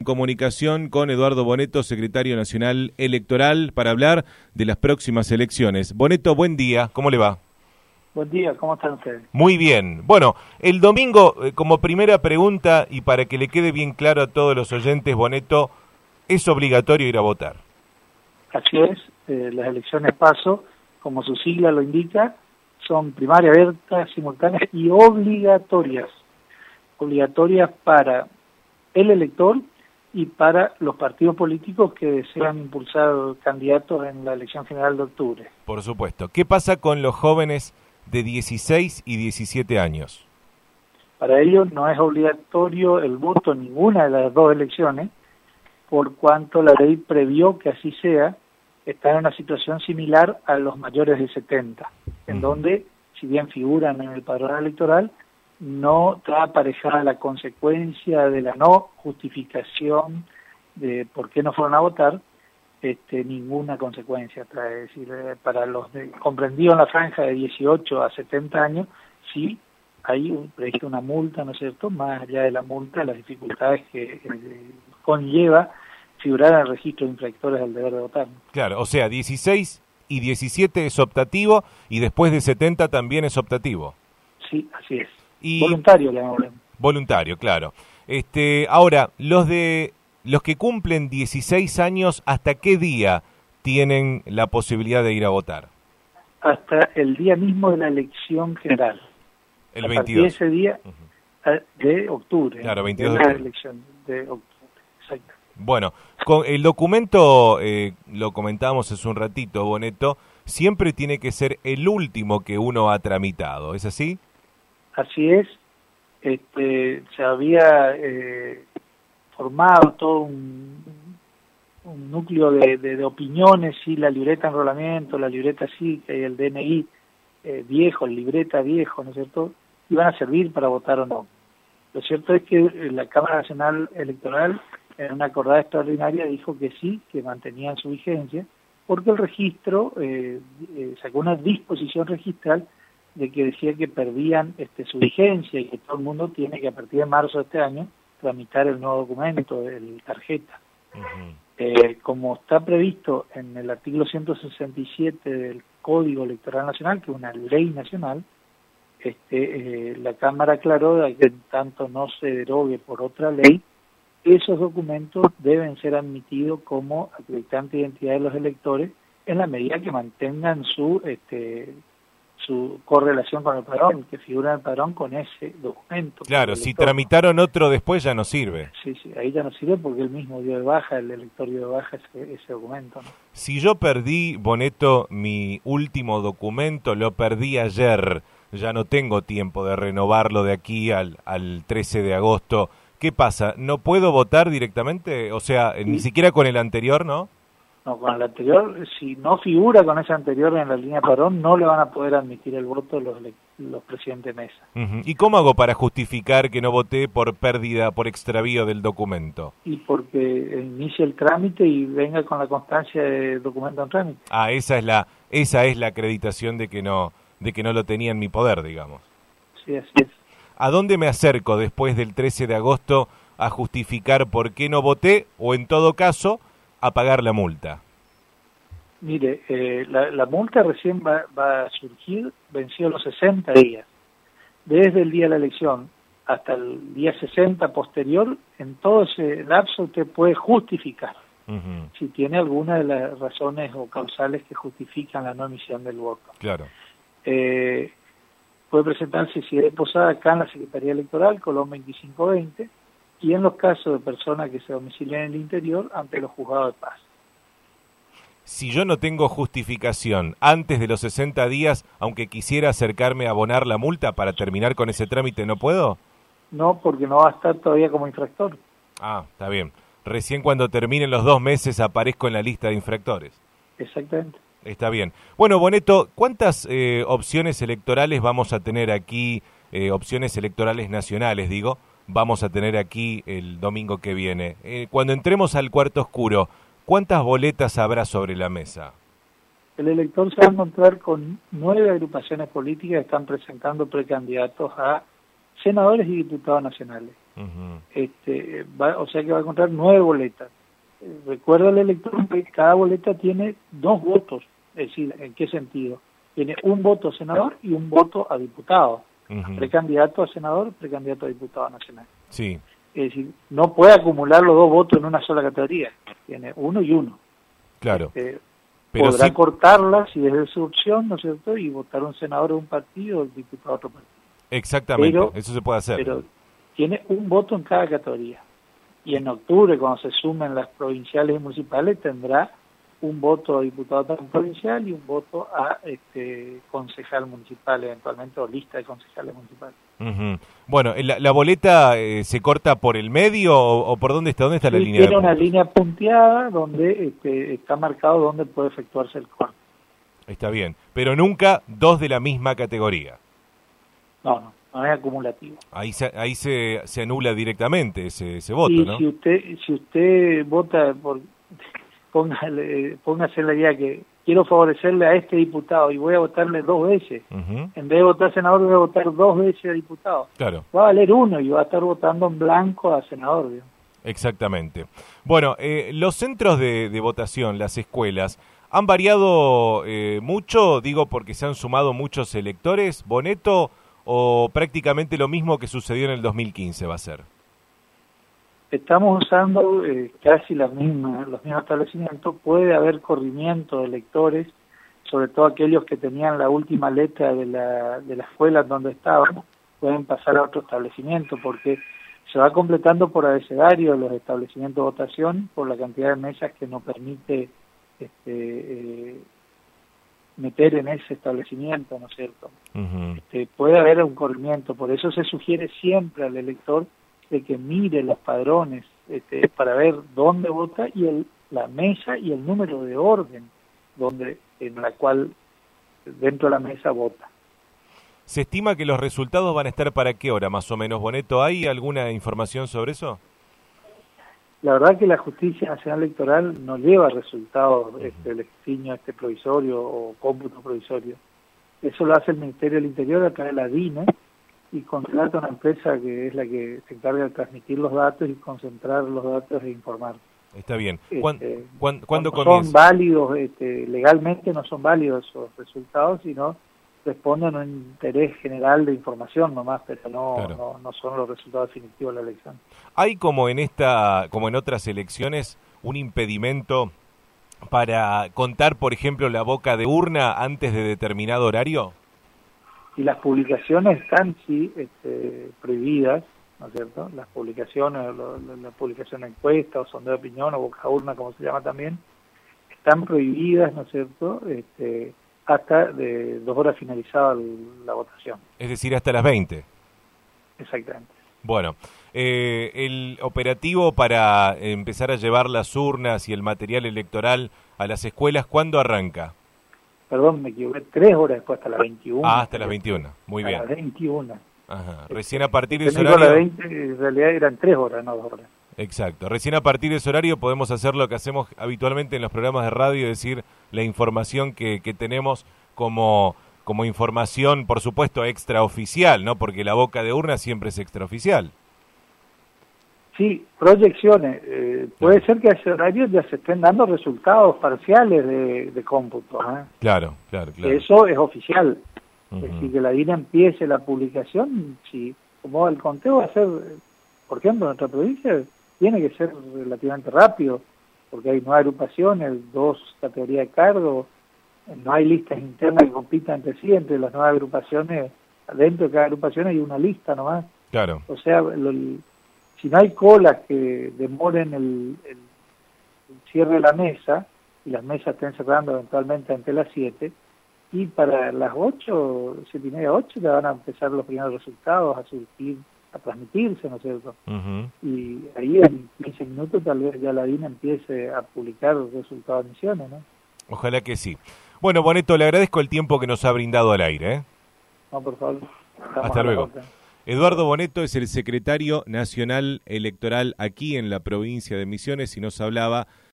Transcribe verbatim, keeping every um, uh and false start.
comunicación con Eduardo Boneto, secretario nacional electoral, para hablar de las próximas elecciones. Boneto, buen día, ¿cómo le va? Buen día, ¿cómo están ustedes? Muy bien. Bueno, el domingo, eh, como primera pregunta, y para que le quede bien claro a todos los oyentes, Boneto, ¿es obligatorio ir a votar? Así es, eh, las elecciones PASO, como su sigla lo indica, son primarias, abiertas, simultáneas y obligatorias. Obligatorias para el elector y para los partidos políticos que desean impulsar candidatos en la elección general de octubre. Por supuesto. ¿Qué pasa con los jóvenes de dieciséis y diecisiete años? Para ellos no es obligatorio el voto en ninguna de las dos elecciones, por cuanto la ley previó que así sea. Están en una situación similar a los mayores de setenta, en uh-huh. donde, si bien figuran en el padrón electoral, no está aparejada la consecuencia de la no justificación de por qué no fueron a votar, este, ninguna consecuencia trae. Es decir, eh, para los de, comprendidos en la franja de dieciocho a setenta años, sí hay un, previsto una multa, ¿no es cierto?, más allá de la multa, las dificultades que eh, conlleva figurar en el registro de infractores del deber de votar. Claro, o sea, dieciséis y diecisiete es optativo y después de setenta también es optativo. Sí, así es. Y voluntario, le hablamos. Voluntario, claro. Este, ahora, los de los que cumplen dieciséis años, ¿hasta qué día tienen la posibilidad de ir a votar? Hasta el día mismo de la elección general. El a veintidós. De ese día uh-huh. de octubre. Claro, veintidós de de la octubre. elección de octubre. Exacto. Bueno, con el documento, eh, lo comentábamos hace un ratito, Boneto, siempre tiene que ser el último que uno ha tramitado, ¿es así? Así es. Este, se había eh, formado todo un, un núcleo de, de, de opiniones, si la libreta de enrolamiento, la libreta cívica y el D N I eh, viejo, el libreta viejo, ¿no es cierto?, iban a servir para votar o no. Lo cierto es que la Cámara Nacional Electoral, en una acordada extraordinaria, dijo que sí, que mantenían su vigencia, porque el registro eh, eh, sacó una disposición registral de que decía que perdían este, su vigencia y que todo el mundo tiene que a partir de marzo de este año tramitar el nuevo documento, el tarjeta. Uh-huh. Eh, como está previsto en el artículo ciento sesenta y siete del Código Electoral Nacional, que es una ley nacional, este, eh, la Cámara aclaró que en tanto no se derogue por otra ley, esos documentos deben ser admitidos como acreditante de identidad de los electores en la medida que mantengan su este, su correlación con el padrón, que figura en el padrón con ese documento. Claro, si tramitaron otro después ya no sirve. Sí, sí, ahí ya no sirve porque él mismo dio de baja, el elector dio de baja ese, ese documento, ¿no? Si yo perdí, Boneto, mi último documento, lo perdí ayer, ya no tengo tiempo de renovarlo de aquí al, al trece de agosto, ¿qué pasa? ¿No puedo votar directamente? O sea, sí. Ni siquiera con el anterior, ¿no? No, con el anterior, si no figura con ese anterior en la línea padrón, no le van a poder admitir el voto los, los presidentes de mesa. Uh-huh. ¿Y cómo hago para justificar que no voté por pérdida, por extravío del documento? Y porque inicie el trámite y venga con la constancia de documento en trámite. Ah, esa es la, esa es la acreditación de que no, de que no lo tenía en mi poder, digamos. Sí, así es. ¿A dónde me acerco después del trece de agosto a justificar por qué no voté o, en todo caso, a pagar la multa? Mire, eh, la, la multa recién va, va a surgir vencidos los sesenta días. Desde el día de la elección hasta el día sesenta posterior, en todo ese lapso usted puede justificar uh-huh. si tiene alguna de las razones o causales que justifican la no emisión del voto. Claro. Eh, puede presentarse si es posada acá en la Secretaría Electoral, Colón veinticinco veinte, y en los casos de personas que se domicilian en el interior, ante los juzgados de paz. Si yo no tengo justificación antes de los sesenta días, aunque quisiera acercarme a abonar la multa para terminar con ese trámite, ¿no puedo? No, porque no va a estar todavía como infractor. Ah, está bien. Recién cuando terminen los dos meses aparezco en la lista de infractores. Exactamente. Está bien. Bueno, Boneto, ¿cuántas eh, opciones electorales vamos a tener aquí, eh, opciones electorales nacionales, digo, vamos a tener aquí el domingo que viene? Eh, cuando entremos al cuarto oscuro, ¿cuántas boletas habrá sobre la mesa? El elector se va a encontrar con nueve agrupaciones políticas que están presentando precandidatos a senadores y diputados nacionales. Uh-huh. este, va, o sea que va a encontrar nueve boletas. Eh, recuerda el elector que cada boleta tiene dos votos, es decir, ¿en qué sentido? Tiene un voto a senador y un voto a diputado, uh-huh. precandidato a senador, precandidato a diputado nacional. Sí. Es decir, no puede acumular los dos votos en una sola categoría, tiene uno y uno. Claro. Este, Pero podrá sí... cortarla si es de su opción, ¿no es cierto? Y votar un senador de un partido o el diputado de otro partido. Exactamente, pero, eso se puede hacer. Pero tiene un voto en cada categoría. Y en octubre, cuando se sumen las provinciales y municipales, tendrá un voto a diputado provincial y un voto a este, concejal municipal, eventualmente, o lista de concejales municipales. Uh-huh. Bueno, ¿la, la boleta eh, se corta por el medio o, o por dónde está? ¿Dónde está sí, la línea? Tiene una línea punteada donde este, está marcado dónde puede efectuarse el corte. Está bien, pero nunca dos de la misma categoría. No, no, no es acumulativo. Ahí se, ahí se, se anula directamente ese, ese voto, y ¿no? si usted, si usted vota por... Póngale, póngase la idea que quiero favorecerle a este diputado y voy a votarle dos veces. Uh-huh. En vez de votar senador, voy a votar dos veces a diputado. Claro. Va a valer uno y va a estar votando en blanco a senador. ¿Vio? Exactamente. Bueno, eh, los centros de, de votación, las escuelas, ¿han variado eh, mucho? Digo, porque se han sumado muchos electores, Boneto, o prácticamente lo mismo que sucedió en el dos mil quince va a ser. Estamos usando eh, casi las mismas, los mismos establecimientos. Puede haber corrimiento de electores, sobre todo aquellos que tenían la última letra de la, de la escuela donde estaban, pueden pasar a otro establecimiento, porque se va completando por abecedario los establecimientos de votación por la cantidad de mesas que nos permite este, eh, meter en ese establecimiento, ¿no es cierto? Uh-huh. Este, puede haber un corrimiento, por eso se sugiere siempre al elector de que mire los padrones este, para ver dónde vota y el, la mesa y el número de orden donde en la cual dentro de la mesa vota. ¿Se estima que los resultados van a estar para qué hora más o menos, Boneto? ¿Hay alguna información sobre eso? La verdad que la Justicia Nacional Electoral no lleva resultados este, el extinio este provisorio o cómputo provisorio. Eso lo hace el Ministerio del Interior a través de la DINE y contrata una empresa que es la que se encarga de transmitir los datos y concentrar los datos e informar. Está bien. ¿Cuándo, este, ¿cuándo, ¿cuándo no comienza? Son válidos, este, legalmente no son válidos esos resultados, sino responden a un interés general de información nomás, pero no, claro. no, no son los resultados definitivos de la elección. ¿Hay como en esta, como en otras elecciones, un impedimento para contar, por ejemplo, la boca de urna antes de determinado horario? Y las publicaciones están, sí, este, prohibidas, ¿no es cierto? Las publicaciones, lo, lo, la publicación de encuesta o sondeo de opinión o boca urna, como se llama también, están prohibidas, ¿no es cierto?, este, hasta de dos horas finalizada la votación. Es decir, hasta las veinte. Exactamente. Bueno, eh, el operativo para empezar a llevar las urnas y el material electoral a las escuelas, ¿cuándo arranca? Perdón, me equivoqué, tres horas después, hasta las veintiuna. Ah, hasta las veintiuna, muy bien. A las veintiuna. Ajá. Recién a partir de ese horario... horario... veinte, en realidad eran tres horas, no dos horas. Exacto. Recién a partir de ese horario podemos hacer lo que hacemos habitualmente en los programas de radio, es decir, la información que, que tenemos como, como información, por supuesto, extraoficial, ¿no? Porque la boca de urna siempre es extraoficial. Sí, proyecciones. Eh, puede ser que a ese horario ya se estén dando resultados parciales de, de cómputo. ¿eh? Claro, claro, claro. Eso es oficial. Uh-huh. Es decir, que la DINA empiece la publicación, si como el conteo va a ser, por ejemplo, en nuestra provincia, tiene que ser relativamente rápido, porque hay nueve agrupaciones, dos categorías de cargo, no hay listas internas que compitan entre sí, entre las nueve agrupaciones, dentro de cada agrupación hay una lista nomás. Claro. O sea, lo, si no hay colas que demoren el, el, el cierre de la mesa, y las mesas estén cerrando eventualmente ante las siete, y para las ocho, siete y media, ocho, ya van a empezar los primeros resultados a surgir, a transmitirse, ¿no es cierto? Uh-huh. Y ahí en quince minutos tal vez ya la DINA empiece a publicar los resultados de misiones, ¿no? Ojalá que sí. Bueno, Boneto, le agradezco el tiempo que nos ha brindado al aire, ¿eh? No, por favor. Estamos Hasta luego. Eduardo Boneto es el secretario nacional electoral aquí en la provincia de Misiones y nos hablaba